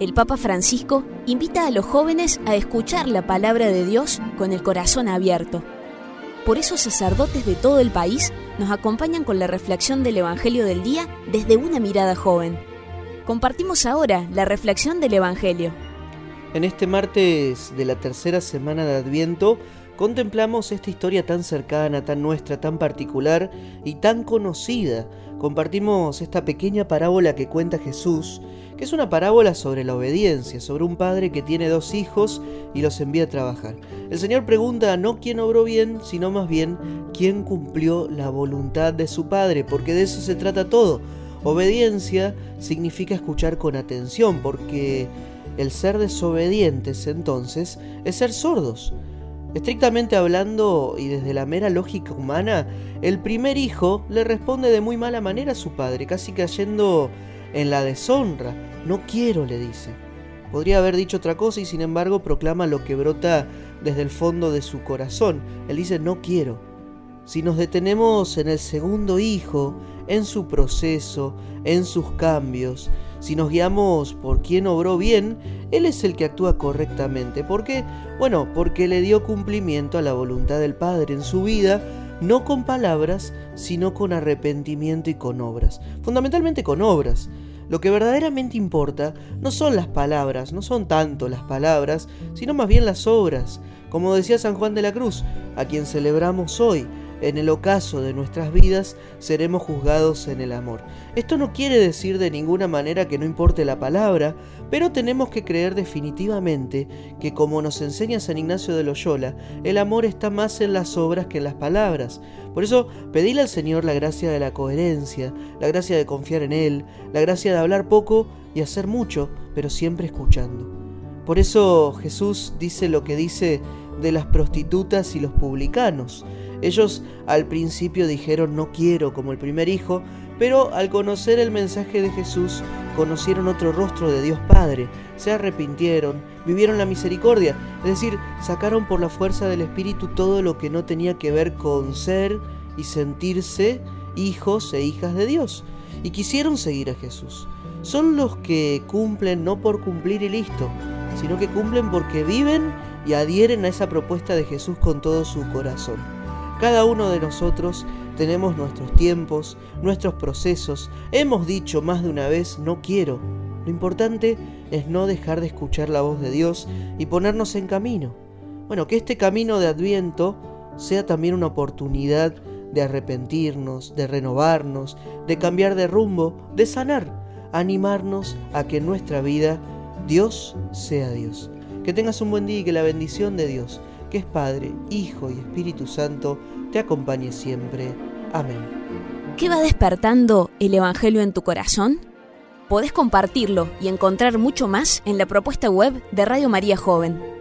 el Papa Francisco invita a los jóvenes a escuchar la palabra de Dios con el corazón abierto. Por eso sacerdotes de todo el país nos acompañan con la reflexión del Evangelio del día desde una mirada joven. Compartimos ahora la reflexión del Evangelio. En este martes de la tercera semana de Adviento contemplamos esta historia tan cercana, tan nuestra, tan particular y tan conocida. Compartimos esta pequeña parábola que cuenta Jesús, que es una parábola sobre la obediencia, sobre un padre que tiene 2 hijos y los envía a trabajar. El Señor pregunta no quién obró bien, sino más bien quién cumplió la voluntad de su padre, porque de eso se trata todo. Obediencia significa escuchar con atención, porque el ser desobedientes entonces es ser sordos. Estrictamente hablando y desde la mera lógica humana, el primer hijo le responde de muy mala manera a su padre, casi cayendo en la deshonra. No quiero, le dice. Podría haber dicho otra cosa y sin embargo proclama lo que brota desde el fondo de su corazón. Él dice no quiero. Si nos detenemos en el segundo hijo, en su proceso, en sus cambios, si nos guiamos por quien obró bien, él es el que actúa correctamente. ¿Por qué? Bueno, porque le dio cumplimiento a la voluntad del Padre en su vida, no con palabras, sino con arrepentimiento y con obras. Fundamentalmente con obras. Lo que verdaderamente importa no son las palabras, no son tanto las palabras, sino más bien las obras. Como decía San Juan de la Cruz, a quien celebramos hoy, en el ocaso de nuestras vidas seremos juzgados en el amor. Esto no quiere decir de ninguna manera que no importe la palabra, pero tenemos que creer definitivamente que, como nos enseña San Ignacio de Loyola, el amor está más en las obras que en las palabras. Por eso, pedile al Señor la gracia de la coherencia, la gracia de confiar en Él, la gracia de hablar poco y hacer mucho, pero siempre escuchando. Por eso Jesús dice lo que dice de las prostitutas y los publicanos. Ellos al principio dijeron no quiero como el primer hijo, pero al conocer el mensaje de Jesús conocieron otro rostro de Dios Padre, se arrepintieron, vivieron la misericordia, es decir, sacaron por la fuerza del Espíritu todo lo que no tenía que ver con ser y sentirse hijos e hijas de Dios, y quisieron seguir a Jesús. Son los que cumplen no por cumplir y listo, sino que cumplen porque viven y adhieren a esa propuesta de Jesús con todo su corazón. Cada uno de nosotros tenemos nuestros tiempos, nuestros procesos. Hemos dicho más de una vez, no quiero. Lo importante es no dejar de escuchar la voz de Dios y ponernos en camino. Bueno, que este camino de Adviento sea también una oportunidad de arrepentirnos, de renovarnos, de cambiar de rumbo, de sanar, animarnos a que en nuestra vida Dios sea Dios. Que tengas un buen día y que la bendición de Dios, que es Padre, Hijo y Espíritu Santo, te acompañe siempre. Amén. ¿Qué va despertando el Evangelio en tu corazón? Podés compartirlo y encontrar mucho más en la propuesta web de Radio María Joven.